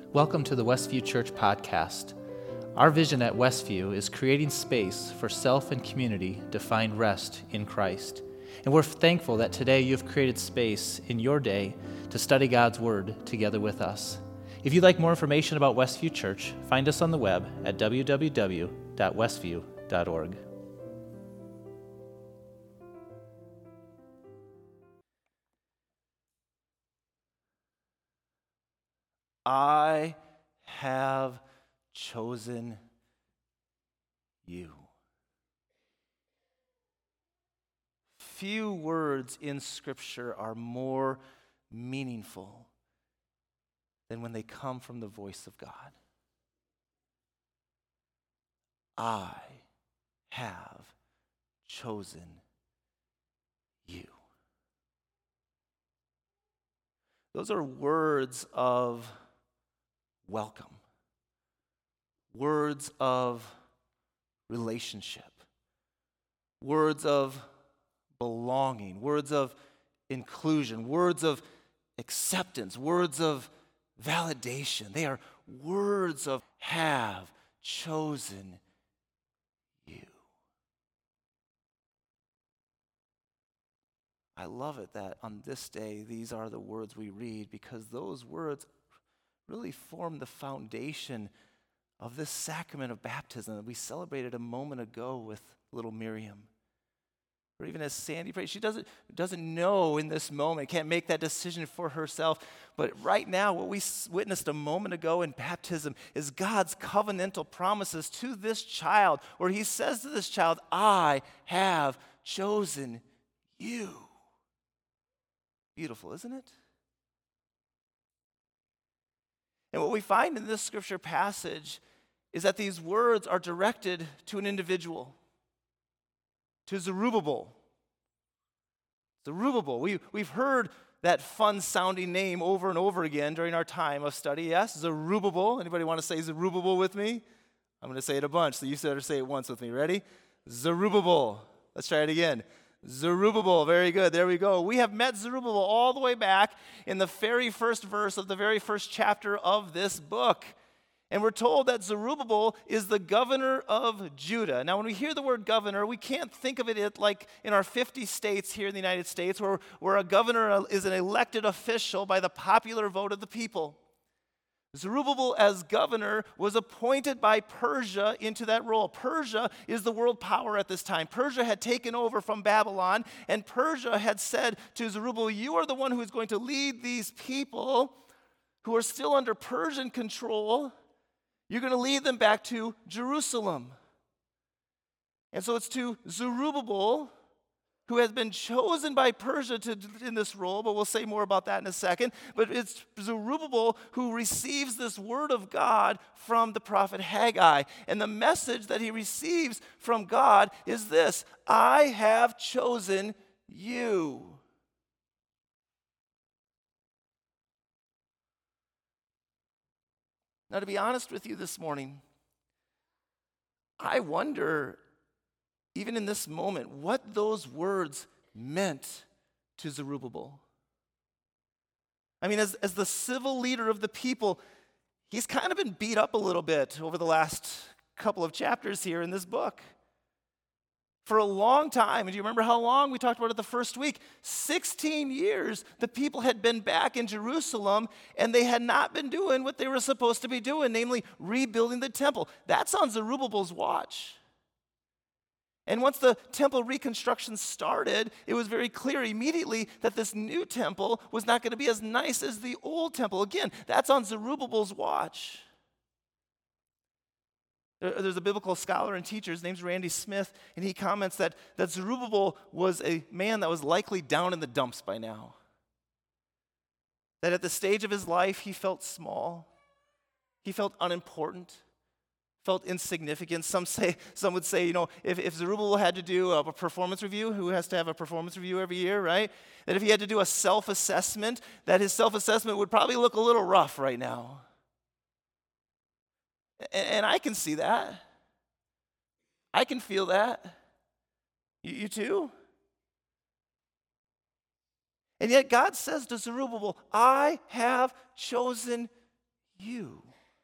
Welcome to the Westview Church podcast. Our vision at Westview is creating space for self and community to find rest in Christ. And we're thankful that today you've created space in your day to study God's Word together with us. If you'd like more information about Westview Church, find us on the web at www.westview.org. I have chosen you. Few words in Scripture are more meaningful than when they come from the voice of God. I have chosen you. Those are words of welcome, words of relationship, words of belonging, words of inclusion, words of acceptance, words of validation. They are words of have chosen you. I love it that on this day, these are the words we read because those words really form the foundation of this sacrament of baptism that we celebrated a moment ago with little Miriam. Or even as Sandy prayed, she doesn't know in this moment, can't make that decision for herself. But right now, what we witnessed a moment ago in baptism is God's covenantal promises to this child, where he says to this child, I have chosen you. Beautiful, isn't it? And what we find in this scripture passage is that these words are directed to an individual, to Zerubbabel. Zerubbabel. We've heard that fun-sounding name over and over again during our time of study. Yes, Zerubbabel. Anybody want to say Zerubbabel with me? I'm going to say it a bunch, so you better say it once with me. Ready? Zerubbabel. Let's try it again. Zerubbabel, very good, there we go. We have met Zerubbabel all the way back in the very first verse of the very first chapter of this book. And we're told that Zerubbabel is the governor of Judah. Now, when we hear the word governor, we can't think of it like in our 50 states here in the United States where a governor is an elected official by the popular vote of the people. Zerubbabel, as governor, was appointed by Persia into that role. Persia is the world power at this time. Persia had taken over from Babylon, and Persia had said to Zerubbabel, you are the one who is going to lead these people who are still under Persian control. You're going to lead them back to Jerusalem. And so it's to Zerubbabel, who has been chosen by Persia in this role, but we'll say more about that in a second. But it's Zerubbabel who receives this word of God from the prophet Haggai. And the message that he receives from God is this: I have chosen you. Now, to be honest with you this morning, I wonder, even in this moment, what those words meant to Zerubbabel. I mean, as the civil leader of the people, he's kind of been beat up a little bit over the last couple of chapters here in this book. For a long time, and do you remember how long? We talked about it the first week. 16 years, the people had been back in Jerusalem, and they had not been doing what they were supposed to be doing, namely rebuilding the temple. That's on Zerubbabel's watch. And once the temple reconstruction started, it was very clear immediately that this new temple was not going to be as nice as the old temple. Again, that's on Zerubbabel's watch. There's a biblical scholar and teacher, his name's Randy Smith, and he comments that Zerubbabel was a man that was likely down in the dumps by now. That at the stage of his life, he felt small, he felt unimportant, felt insignificant. Some would say, if Zerubbabel had to do a performance review, who has to have a performance review every year, right? That if he had to do a self-assessment, that his self-assessment would probably look a little rough right now. And I can see that. I can feel that. You too? And yet God says to Zerubbabel, I have chosen you.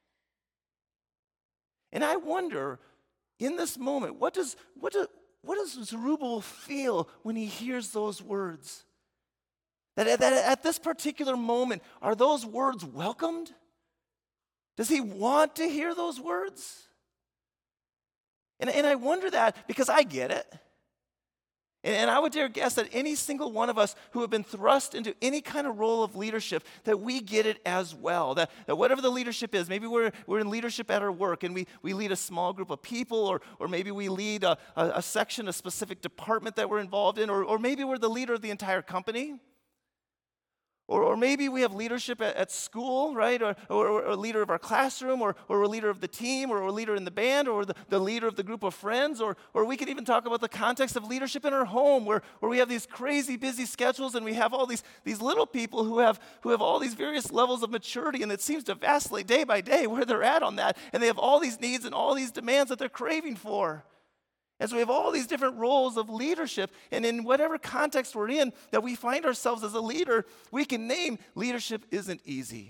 And I wonder, in this moment, what does Zerubbabel feel when he hears those words? That at this particular moment, are those words welcomed? Does he want to hear those words? And I wonder that because I get it. And I would dare guess that any single one of us who have been thrust into any kind of role of leadership, that we get it as well. That whatever the leadership is, maybe we're in leadership at our work and we lead a small group of people, or maybe we lead a section, a specific department that we're involved in, or maybe we're the leader of the entire company. Or maybe we have leadership at school, right? Or a leader of our classroom, or a leader of the team, or a leader in the band, or the leader of the group of friends. Or we could even talk about the context of leadership in our home, where we have these crazy busy schedules, and we have all these little people who have all these various levels of maturity, and it seems to vacillate day by day where they're at on that. And they have all these needs and all these demands that they're craving for. And so we have all these different roles of leadership, and in whatever context we're in that we find ourselves as a leader, we can name leadership isn't easy.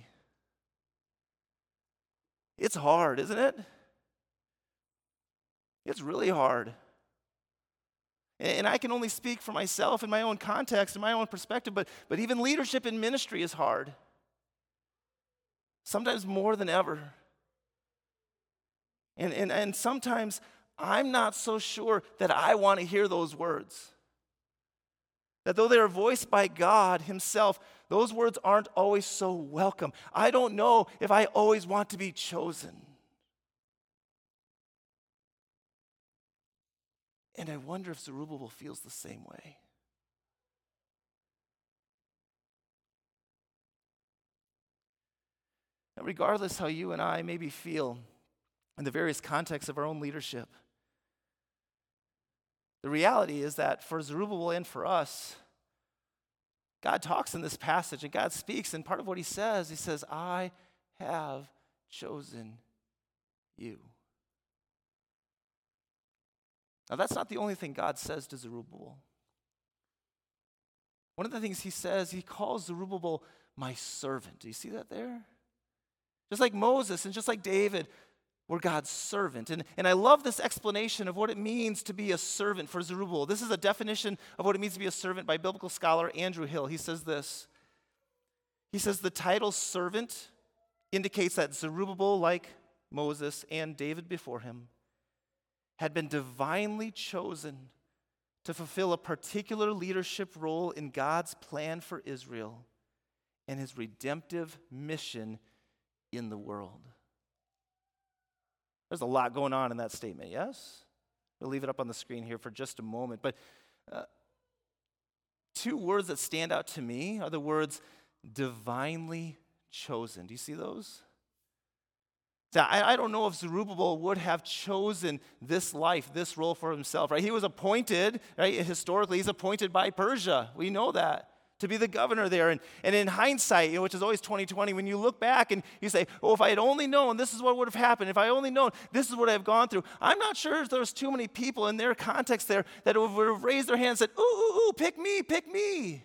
It's hard, isn't it? It's really hard. And I can only speak for myself in my own context and my own perspective, but even leadership in ministry is hard. Sometimes more than ever. And sometimes I'm not so sure that I want to hear those words. That though they are voiced by God himself, those words aren't always so welcome. I don't know if I always want to be chosen. And I wonder if Zerubbabel feels the same way. Now, regardless how you and I maybe feel in the various contexts of our own leadership, the reality is that for Zerubbabel and for us, God talks in this passage and God speaks, and part of what he says, I have chosen you. Now, that's not the only thing God says to Zerubbabel. One of the things he says, he calls Zerubbabel my servant. Do you see that there? Just like Moses and just like David, we're God's servant. And I love this explanation of what it means to be a servant for Zerubbabel. This is a definition of what it means to be a servant by biblical scholar Andrew Hill. He says this. He says the title servant indicates that Zerubbabel, like Moses and David before him, had been divinely chosen to fulfill a particular leadership role in God's plan for Israel and his redemptive mission in the world. There's a lot going on in that statement, yes? We'll leave it up on the screen here for just a moment. But two words that stand out to me are the words divinely chosen. Do you see those? Now, I don't know if Zerubbabel would have chosen this life, this role for himself, right? He was appointed, right? Historically, he's appointed by Persia. We know that. To be the governor there. And in hindsight, which is always 2020, when you look back and you say, oh, if I had only known, this is what would have happened. If I only known, this is what I've gone through. I'm not sure if there's too many people in their context there that would have raised their hand and said, ooh, pick me, pick me.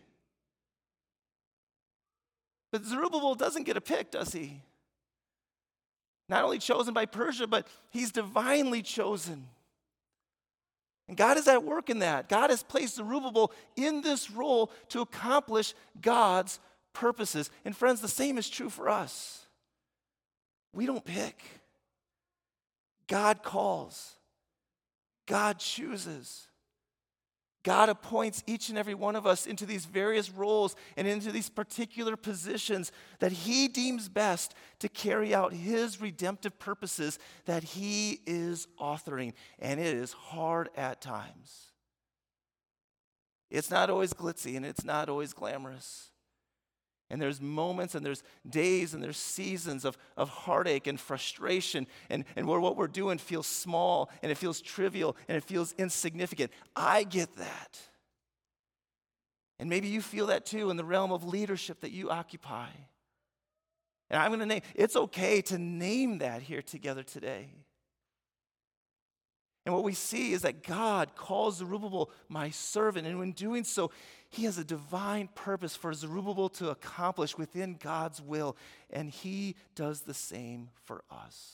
But Zerubbabel doesn't get a pick, does he? Not only chosen by Persia, but he's divinely chosen. And God is at work in that. God has placed Zerubbabel in this role to accomplish God's purposes. And friends, the same is true for us. We don't pick. God calls. God chooses. God appoints each and every one of us into these various roles and into these particular positions that he deems best to carry out his redemptive purposes that he is authoring. And it is hard at times. It's not always glitzy and it's not always glamorous. And there's moments and there's days and there's seasons of heartache and frustration and where what we're doing feels small and it feels trivial and it feels insignificant. I get that. And maybe you feel that too in the realm of leadership that you occupy. And I'm going to name, it's okay to name that here together today. And what we see is that God calls Zerubbabel my servant. And in doing so, he has a divine purpose for Zerubbabel to accomplish within God's will. And he does the same for us.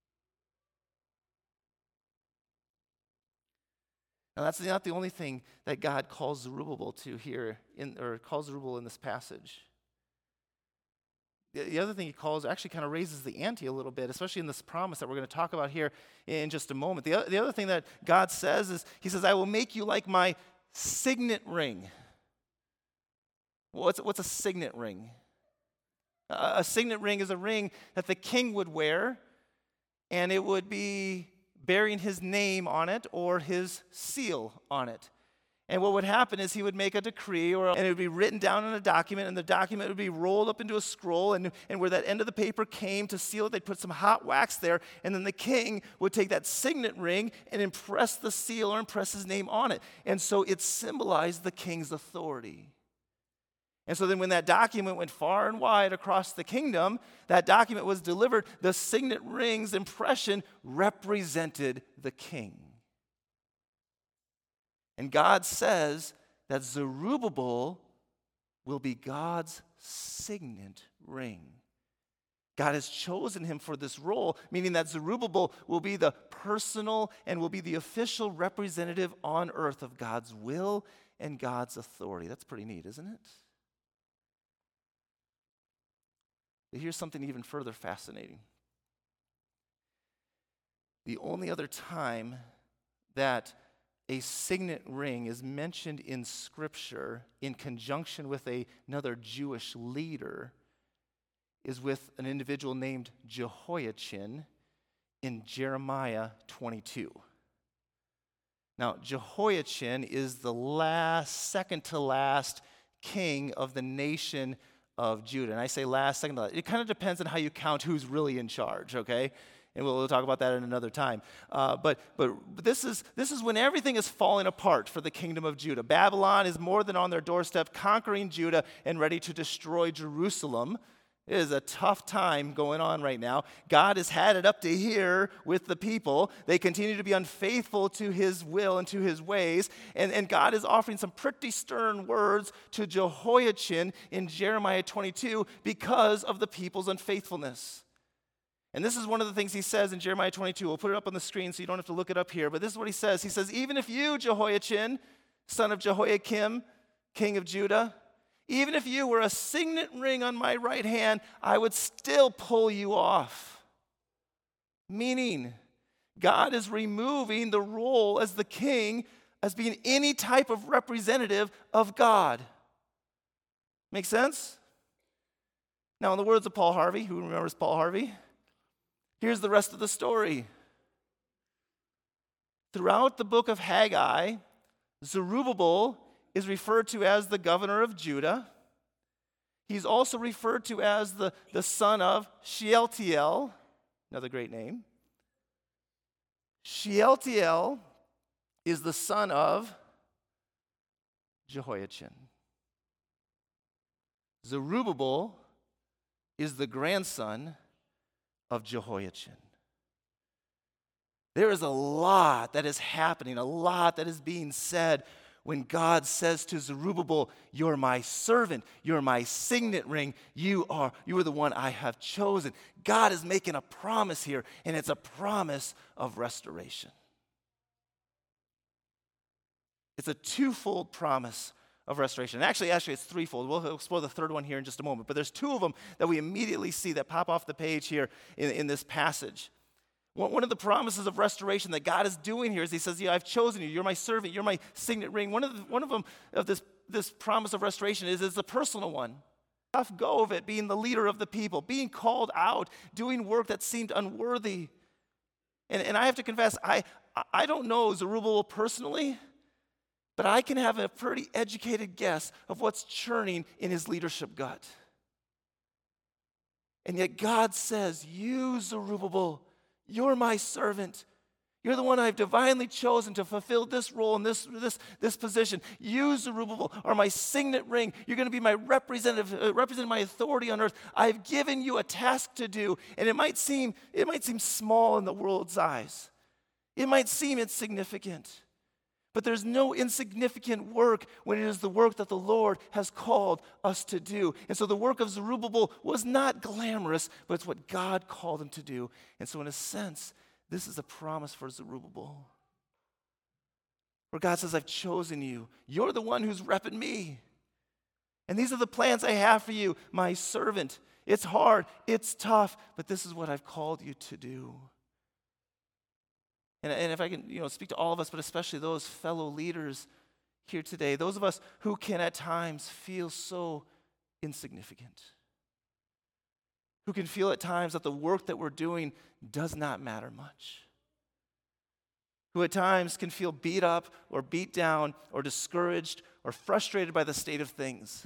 Now, that's not the only thing that God calls Zerubbabel to here, or calls Zerubbabel in this passage. The other thing he calls actually kind of raises the ante a little bit, especially in this promise that we're going to talk about here in just a moment. The other thing that God says is, he says, I will make you like my signet ring. What's a signet ring? A signet ring is a ring that the king would wear, and it would be bearing his name on it or his seal on it. And what would happen is he would make a decree, and it would be written down in a document, and the document would be rolled up into a scroll, and where that end of the paper came to seal it, they'd put some hot wax there, and then the king would take that signet ring and impress the seal or impress his name on it. And so it symbolized the king's authority. And so then when that document went far and wide across the kingdom, that document was delivered, the signet ring's impression represented the king. And God says that Zerubbabel will be God's signet ring. God has chosen him for this role, meaning that Zerubbabel will be the personal and will be the official representative on earth of God's will and God's authority. That's pretty neat, isn't it? But here's something even further fascinating. The only other time that a signet ring is mentioned in Scripture in conjunction with another Jewish leader is with an individual named Jehoiachin in Jeremiah 22. Now, Jehoiachin is the second to last king of the nation of Judah. And I say last, second to last. It kind of depends on how you count who's really in charge, okay? And we'll talk about that at another time. But this is when everything is falling apart for the kingdom of Judah. Babylon is more than on their doorstep, conquering Judah and ready to destroy Jerusalem. It is a tough time going on right now. God has had it up to here with the people. They continue to be unfaithful to his will and to his ways. And God is offering some pretty stern words to Jehoiachin in Jeremiah 22 because of the people's unfaithfulness. And this is one of the things he says in Jeremiah 22. We'll put it up on the screen so you don't have to look it up here. But this is what he says. He says, even if you, Jehoiachin, son of Jehoiakim, king of Judah, even if you were a signet ring on my right hand, I would still pull you off. Meaning, God is removing the role as the king as being any type of representative of God. Make sense? Now, in the words of Paul Harvey, who remembers Paul Harvey? Here's the rest of the story. Throughout the book of Haggai, Zerubbabel is referred to as the governor of Judah. He's also referred to as the son of Shealtiel, another great name. Shealtiel is the son of Jehoiachin. Zerubbabel is the grandson of Jehoiachin. There is a lot that is happening, a lot that is being said when God says to Zerubbabel, you're my servant, you're my signet ring, you are the one I have chosen. God is making a promise here, and it's a promise of restoration. It's a twofold promise of restoration. Actually, it's threefold. We'll explore the third one here in just a moment. But there's two of them that we immediately see that pop off the page here in this passage. One of the promises of restoration that God is doing here is he says, I've chosen you. You're my servant. You're my signet ring. One of them of this promise of restoration is a personal one. Tough go of it, being the leader of the people, being called out, doing work that seemed unworthy. And I have to confess, I don't know Zerubbabel personally, but I can have a pretty educated guess of what's churning in his leadership gut. And yet God says, you, Zerubbabel, you're my servant. You're the one I've divinely chosen to fulfill this role and this position. You, Zerubbabel, are my signet ring. You're going to be my representative, represent my authority on earth. I've given you a task to do, and it might seem small in the world's eyes. It might seem insignificant, but there's no insignificant work when it is the work that the Lord has called us to do. And so the work of Zerubbabel was not glamorous, but it's what God called him to do. And so in a sense, this is a promise for Zerubbabel, where God says, I've chosen you. You're the one who's repping me. And these are the plans I have for you, my servant. It's hard, it's tough, but this is what I've called you to do. And if I can, speak to all of us, but especially those fellow leaders here today, those of us who can at times feel so insignificant, who can feel at times that the work that we're doing does not matter much, who at times can feel beat up or beat down or discouraged or frustrated by the state of things.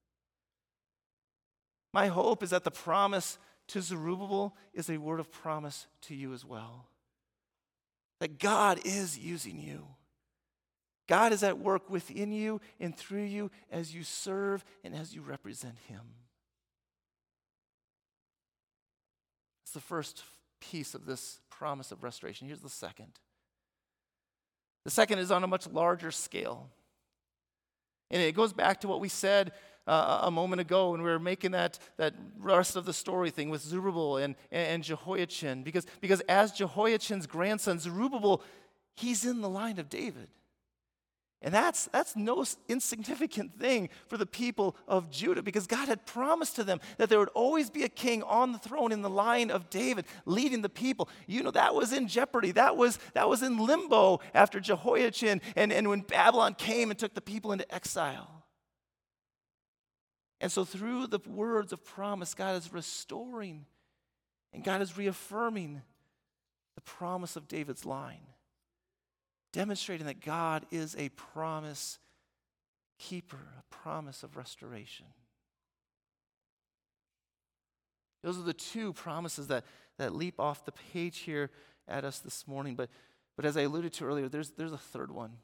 My hope is that the promise to Zerubbabel is a word of promise to you as well. That God is using you. God is at work within you and through you as you serve and as you represent him. It's the first piece of this promise of restoration. Here's the second. The second is on a much larger scale. And it goes back to what we said a moment ago when we were making that rest of the story thing with Zerubbabel and Jehoiachin. Because as Jehoiachin's grandson, Zerubbabel, he's in the line of David. And that's no insignificant thing for the people of Judah, because God had promised to them that there would always be a king on the throne in the line of David, leading the people. That was in jeopardy. That was in limbo after Jehoiachin and when Babylon came and took the people into exile. And so through the words of promise, God is restoring and God is reaffirming the promise of David's line, demonstrating that God is a promise keeper, a promise of restoration. Those are the two promises that leap off the page here at us this morning. But as I alluded to earlier, there's a third one.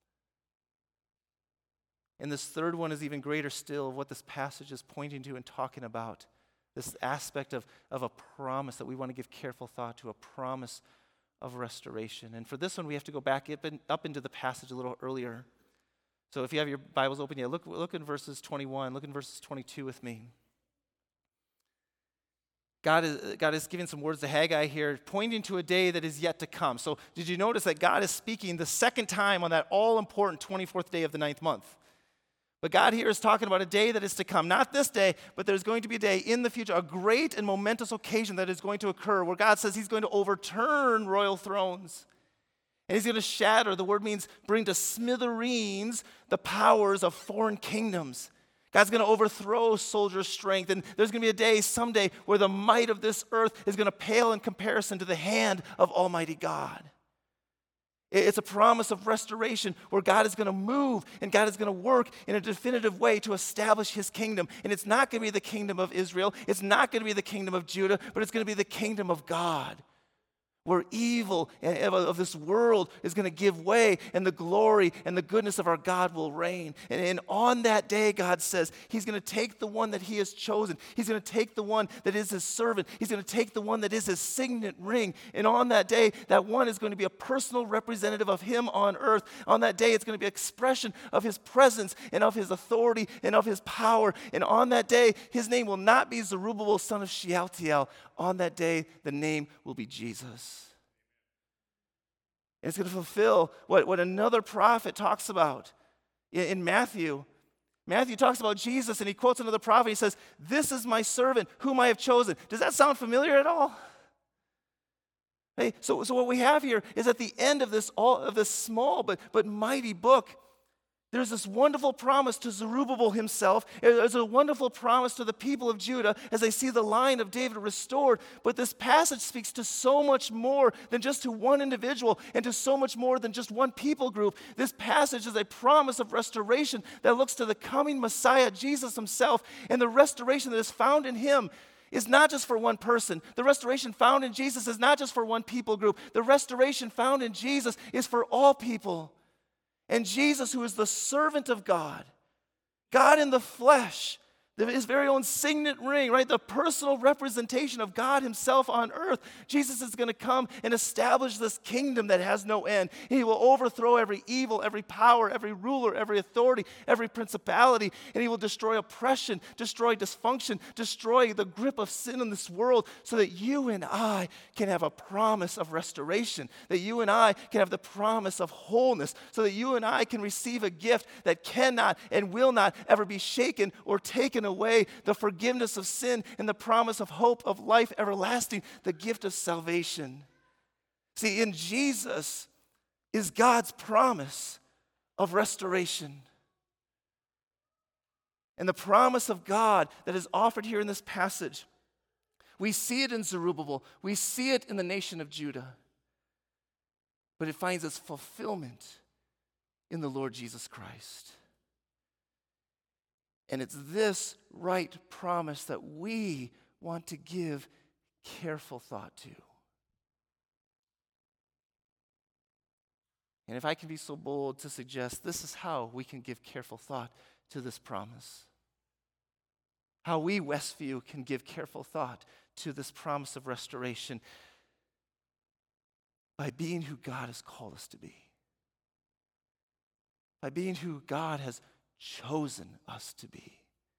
And this third one is even greater still of what this passage is pointing to and talking about. This aspect of a promise that we want to give careful thought to, a promise of restoration. And for this one, we have to go back up into the passage a little earlier. So if you have your Bibles open, look in verses 21, look in verses 22 with me. God is giving some words to Haggai here, pointing to a day that is yet to come. So did you notice that God is speaking the second time on that all-important 24th day of the 9th month? But God here is talking about a day that is to come. Not this day, but there's going to be a day in the future, a great and momentous occasion that is going to occur where God says he's going to overturn royal thrones. And he's going to shatter, the word means bring to smithereens the powers of foreign kingdoms. God's going to overthrow soldier strength. And there's going to be a day someday where the might of this earth is going to pale in comparison to the hand of Almighty God. It's a promise of restoration where God is going to move and God is going to work in a definitive way to establish his kingdom. And it's not going to be the kingdom of Israel. It's not going to be the kingdom of Judah, but it's going to be the kingdom of God, where evil of this world is going to give way and the glory and the goodness of our God will reign. And on that day, God says, he's going to take the one that he has chosen. He's going to take the one that is his servant. He's going to take the one that is his signet ring. And on that day, that one is going to be a personal representative of him on earth. On that day, it's going to be an expression of his presence and of his authority and of his power. And on that day, his name will not be Zerubbabel, son of Shealtiel. On that day, the name will be Jesus. And it's going to fulfill what another prophet talks about in Matthew. Matthew talks about Jesus, and he quotes another prophet. He says, "This is my servant whom I have chosen." Does that sound familiar at all? Hey, so what we have here is at the end of this small but mighty book, there's this wonderful promise to Zerubbabel himself. There's a wonderful promise to the people of Judah as they see the line of David restored. But this passage speaks to so much more than just to one individual and to so much more than just one people group. This passage is a promise of restoration that looks to the coming Messiah, Jesus himself, and the restoration that is found in him is not just for one person. The restoration found in Jesus is not just for one people group. The restoration found in Jesus is for all people. And Jesus, who is the servant of God, God in the flesh, His very own signet ring, right? The personal representation of God himself on earth. Jesus is going to come and establish this kingdom that has no end. He will overthrow every evil, every power, every ruler, every authority, every principality, and he will destroy oppression, destroy dysfunction, destroy the grip of sin in this world so that you and I can have a promise of restoration, that you and I can have the promise of wholeness, so that you and I can receive a gift that cannot and will not ever be shaken or taken away, the forgiveness of sin and the promise of hope of life everlasting, the gift of salvation. See, in Jesus is God's promise of restoration. And the promise of God that is offered here in this passage, we see it in Zerubbabel, we see it in the nation of Judah, but it finds its fulfillment in the Lord Jesus Christ. And it's this right promise that we want to give careful thought to. And if I can be so bold to suggest, this is how we can give careful thought to this promise. How we, Westview, can give careful thought to this promise of restoration by being who God has called us to be. By being who God has chosen us to be.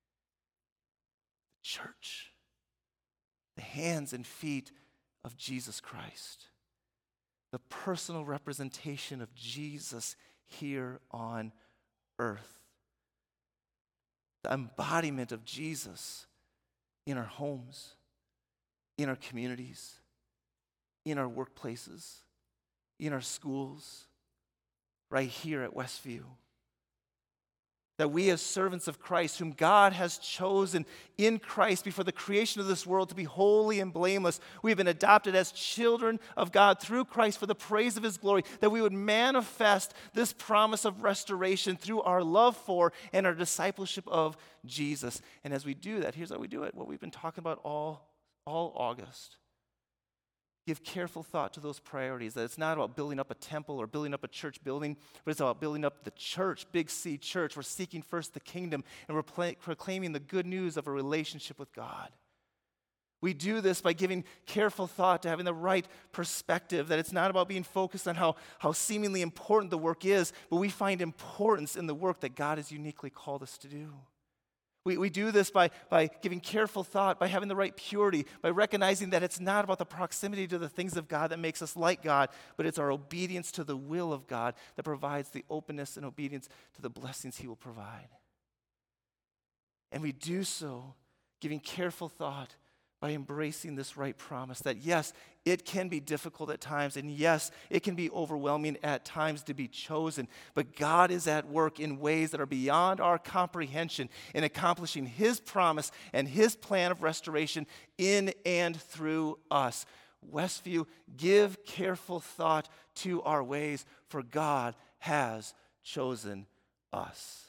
The church, the hands and feet of Jesus Christ, the personal representation of Jesus here on earth, the embodiment of Jesus in our homes, in our communities, in our workplaces, in our schools, right here at Westview. That we as servants of Christ, whom God has chosen in Christ before the creation of this world to be holy and blameless, we have been adopted as children of God through Christ for the praise of his glory, that we would manifest this promise of restoration through our love for and our discipleship of Jesus. And as we do that, here's how we do it, what we've been talking about all August. Give careful thought to those priorities, that it's not about building up a temple or building up a church building, but it's about building up the church, Big C church. We're seeking first the kingdom, and we're proclaiming the good news of a relationship with God. We do this by giving careful thought to having the right perspective, that it's not about being focused on how seemingly important the work is, but we find importance in the work that God has uniquely called us to do. We do this by giving careful thought, by having the right purity, by recognizing that it's not about the proximity to the things of God that makes us like God, but it's our obedience to the will of God that provides the openness and obedience to the blessings he will provide. And we do so giving careful thought by embracing this right promise that yes, it can be difficult at times, and yes, it can be overwhelming at times to be chosen, but God is at work in ways that are beyond our comprehension in accomplishing his promise and his plan of restoration in and through us. Westview, give careful thought to our ways, for God has chosen us.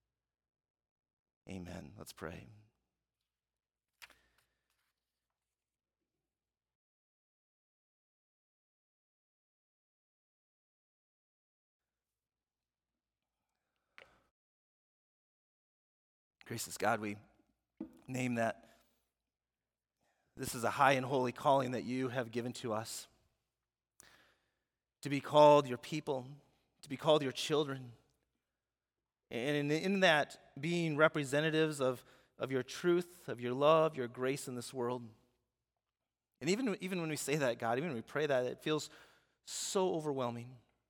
Amen. Let's pray. Gracious God, we name that this is a high and holy calling that you have given to us. To be called your people, to be called your children. And in that, being representatives of your truth, of your love, your grace in this world. And even when we say that, God, even when we pray that, it feels so overwhelming.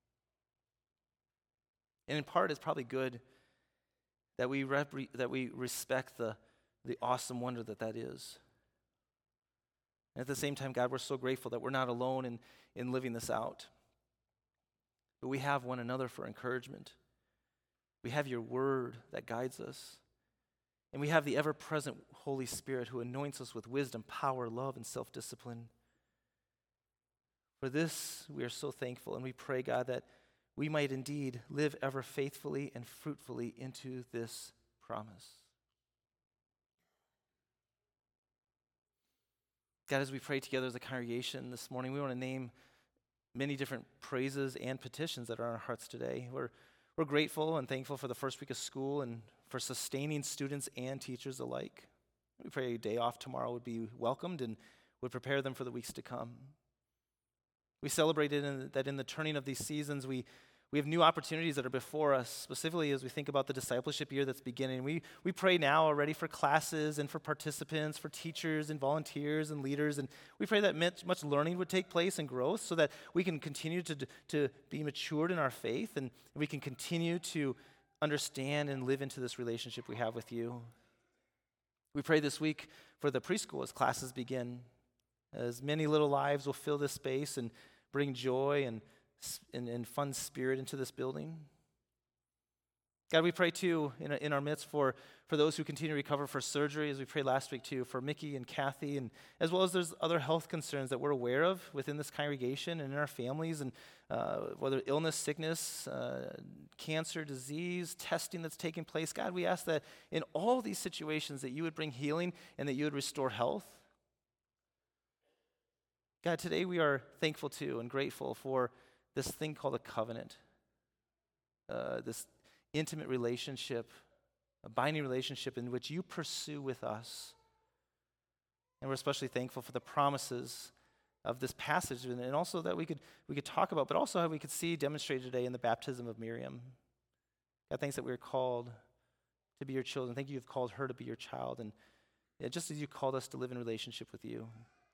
And in part, it's probably good that we respect the awesome wonder that is. And at the same time, God, we're so grateful that we're not alone in living this out. But we have one another for encouragement. We have your word that guides us. And we have the ever-present Holy Spirit who anoints us with wisdom, power, love, and self-discipline. For this, we are so thankful, and we pray, God, that we might indeed live ever faithfully and fruitfully into this promise. God, as we pray together as a congregation this morning, we want to name many different praises and petitions that are on our hearts today. We're grateful and thankful for the first week of school and for sustaining students and teachers alike. We pray a day off tomorrow would be welcomed and would prepare them for the weeks to come. We celebrated that in the turning of these seasons, we have new opportunities that are before us, specifically as we think about the discipleship year that's beginning. We pray now already for classes and for participants, for teachers and volunteers and leaders, and we pray that much learning would take place and growth so that we can continue to be matured in our faith and we can continue to understand and live into this relationship we have with you. We pray this week for the preschool as classes begin, as many little lives will fill this space and bring joy and fun spirit into this building. God, we pray too in our midst for those who continue to recover for surgery, as we prayed last week too, for Mickey and Kathy, and as well as there's other health concerns that we're aware of within this congregation and in our families, and whether illness, sickness, cancer, disease, testing that's taking place. God, we ask that in all these situations that you would bring healing and that you would restore health. God, today we are thankful too and grateful for this thing called a covenant, this intimate relationship, a binding relationship in which you pursue with us. And we're especially thankful for the promises of this passage, and also that we could talk about, but also how we could see demonstrated today in the baptism of Miriam. God, thanks that we are called to be your children. Thank you, you've called her to be your child, and just as you called us to live in relationship with you.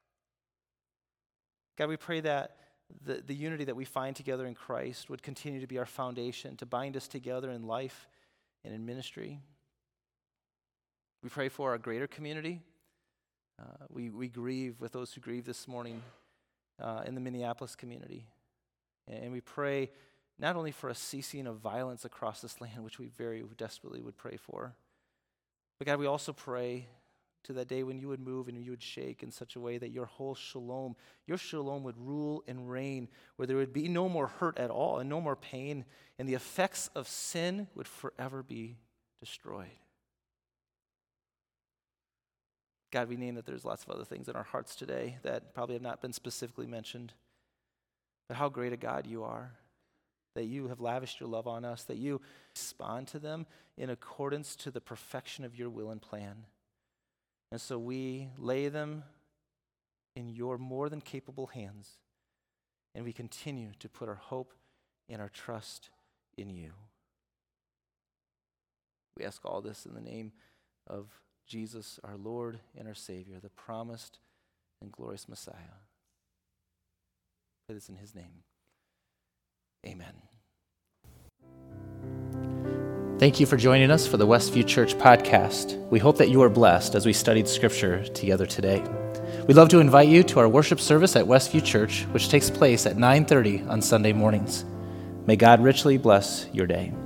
God, we pray that the unity that we find together in Christ would continue to be our foundation, to bind us together in life and in ministry. We pray for our greater community. We grieve with those who grieve this morning in the Minneapolis community. And we pray not only for a ceasing of violence across this land, which we very desperately would pray for, but God, we also pray to that day when you would move and you would shake in such a way that your shalom would rule and reign, where there would be no more hurt at all and no more pain, and the effects of sin would forever be destroyed. God, we name that there's lots of other things in our hearts today that probably have not been specifically mentioned, but how great a God you are, that you have lavished your love on us, that you respond to them in accordance to the perfection of your will and plan. And so we lay them in your more than capable hands, and we continue to put our hope and our trust in you. We ask all this in the name of Jesus, our Lord and our Savior, the promised and glorious Messiah. Pray this in his name. Amen. Thank you for joining us for the Westview Church podcast. We hope that you are blessed as we studied Scripture together today. We'd love to invite you to our worship service at Westview Church, which takes place at 9:30 on Sunday mornings. May God richly bless your day.